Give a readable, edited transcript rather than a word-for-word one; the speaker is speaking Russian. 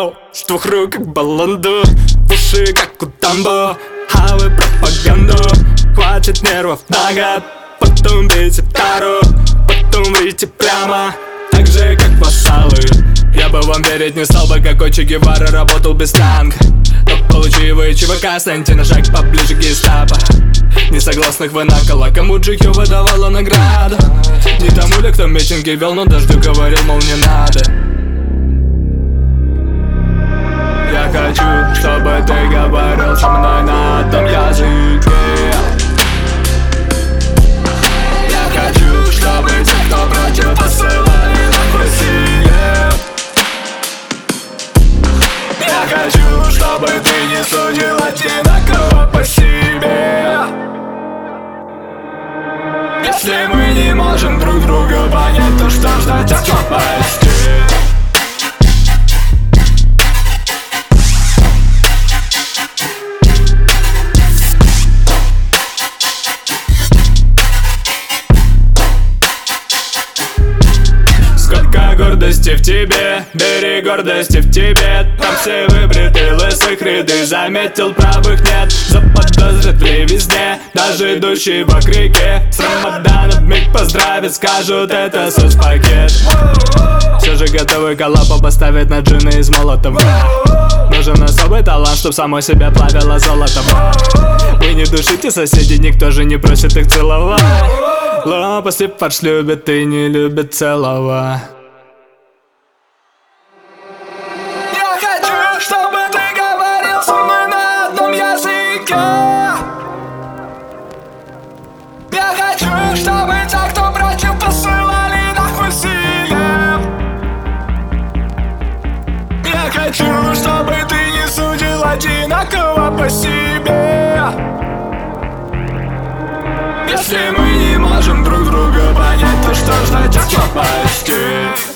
Йоу, с двух рук как баланду, уши как у Дамбо. Хавай пропаганду, хватит нервов на год. Потом бейте тару, потом врите прямо, так же как вассалы. Я бы вам верить не стал бы, какой Че Гевара работал без танка. Но получи вы ЧВК, станьте на шаг поближе к гестапо. Несогласных вы наколо, кому GQ выдавала награду. Не тому ли, кто митинги вел, но дождю говорил, мол, не надо. Я хочу, чтобы ты говорил со мной на одном языке. Я хочу, чтобы те, кто против, посылали нахуй силе. Я хочу, чтобы ты не судил одинаково по себе. Если мы не можем друг друга понять, то что ждать от пропасти? Сколько гордости в тебе, бери гордости в тебе. Там все выбриты, лысых ряды, заметил, правых нет. Заподозрят при везде, даже идущие в окрике. С Рамаданом миг поздравят, скажут, это соцпакет. Все же готовы коллапа поставить на джина из Молотова. Нужен особый талант, чтоб само себя плавило золотом. Вы не душите соседей, никто же не просит их целовать. Лопасти фарш любит и не любит целого. Я хочу, чтобы ты говорил со мной на одном языке. Я хочу, чтобы те, кто против, посылали нахуй силе. Я хочу, чтобы ты не судил одинаково по себе. Если мы не можем друг друга понять, то что ждать от пропасти?